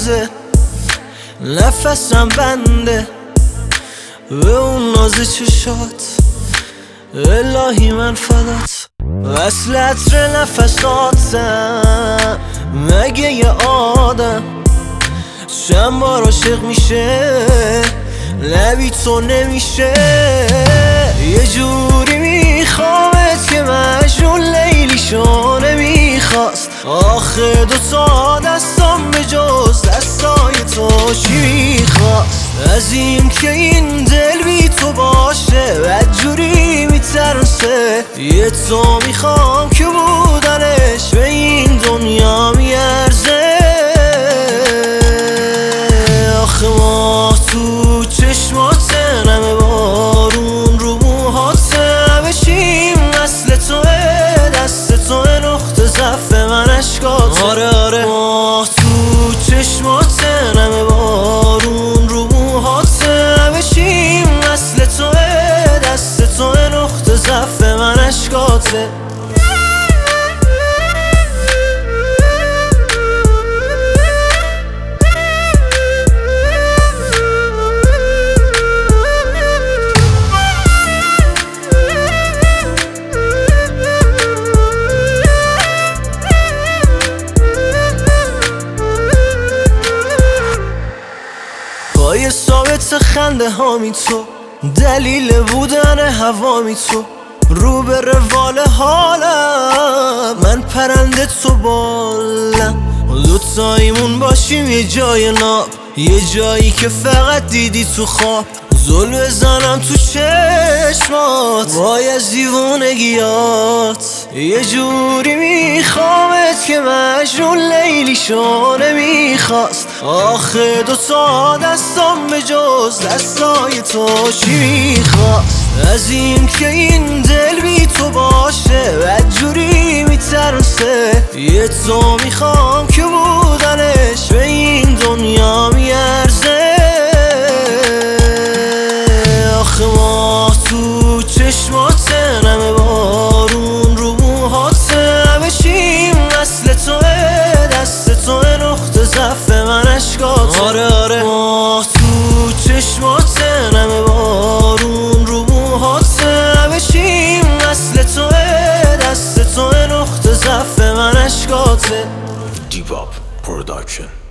میلرزه، نفسم بنده به اون ناز چشات. الهی من فدات، وصل عطر نفساتم. مگه یه آدم چند بار عاشق میشه لبی تو نمیشه؟ یه جوری میخوامت که مجنون لیلیشو نمیخواست. آخه دوتا دستم به جز دستای تو چی میخواست؟ از این که این دل بی تو باشه بدجوری میترسه. یه تو میخوام که بودنش به این دنیا میارزه. آخه ما تو چشماته، نمه بارون رو موهاته. بشیم مثل توه، دست توه نقطه ضعف من اشکاته. آره ما تو چشماته، نمه بارون رو موهاته. بشیم مثل توه، دست توه نقطه ضعف من اشکاته. پای ثابت خنده هامی تو، دلیل بودن هوامی تو. رو به روال حالم من پرنده تو بالم. دوتاییمون باشیم یه جای ناب، یه جایی که فقط دیدی تو خواب. زل بزنم تو چشمات وای از دیوونگیات. یه جوری میخوامت که مجنون لیلیشو نمیخواست. آخه دوتا دستم به جز دستای تو چی میخواست؟ از این که این دل بی تو باشه بدجوری میترسه. یه تو میخوام که بودنش به این دنیا میارزه. آخه ما تو چشماته، نمه بارون رو موهاته. بشیم مثل توه، دست توه نقطه ضعف من اشکاته. آره ما تو چشماته، نمه بارون رو موهاته. بشیم مثل توه، دست توه نقطه ضعف من اشکاته. Depop Production.